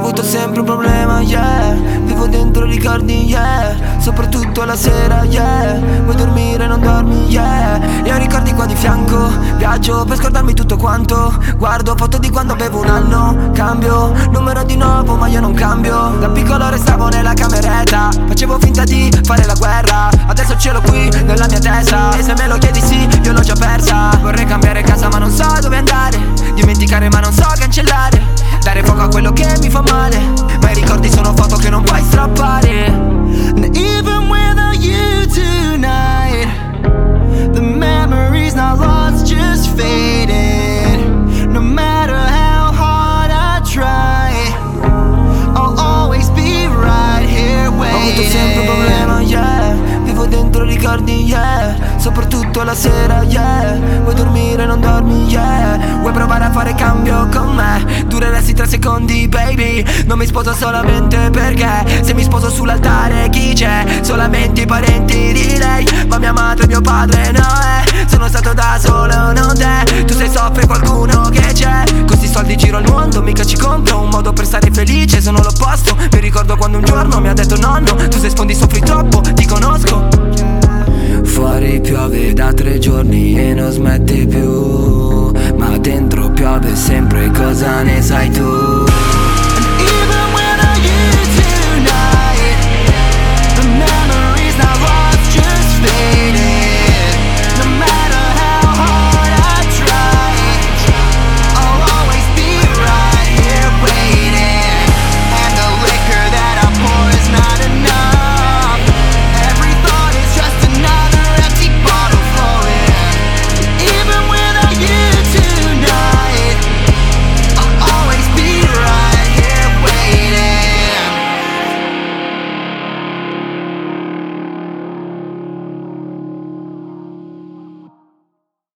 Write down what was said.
avuto sempre un problema, yeah. Vivo dentro ricordi, yeah. Soprattutto la sera, yeah. Vuoi dormire, non dormi, yeah. Io ricordi qua di fianco, viaggio per scordarmi tutto quanto. Guardo foto di quando avevo un anno, cambio numero di nuovo ma io non cambio. Da piccolo restavo nella cameretta, facevo finta di fare la guerra. Adesso ce l'ho qui nella mia testa, e se me lo chiedi sì, io l'ho già persa. Vorrei cambiare casa ma non so dove andare, dimenticare ma non so cancellare, dare fuoco a quello che mi fa male, ma i ricordi sono foto che non puoi strappare. And even without you tonight, the memories not lost, just faded. No matter how hard I try, I'll always be right here waiting. Ho avuto sempre un problema, yeah. Vivo dentro ricordi, yeah. Soprattutto la sera, yeah. Vuoi dormire, non dormi, yeah. Vuoi provare a fare cambio con me? Dureresti 3 secondi, baby. Non mi sposo solamente perché se mi sposo sull'altare chi c'è? Solamente i parenti di lei, ma mia madre e mio padre no, sono stato da solo, non te. Tu sei soffre qualcuno che c'è. Con questi soldi giro al mondo, mica ci compro un modo per stare felice, sono l'opposto. Mi ricordo quando un giorno mi ha detto nonno, tu se sfondi soffri troppo, ti conosco. Fuori piove da 3 giorni e non smette più, ma dentro piove sempre, cosa ne sai tu?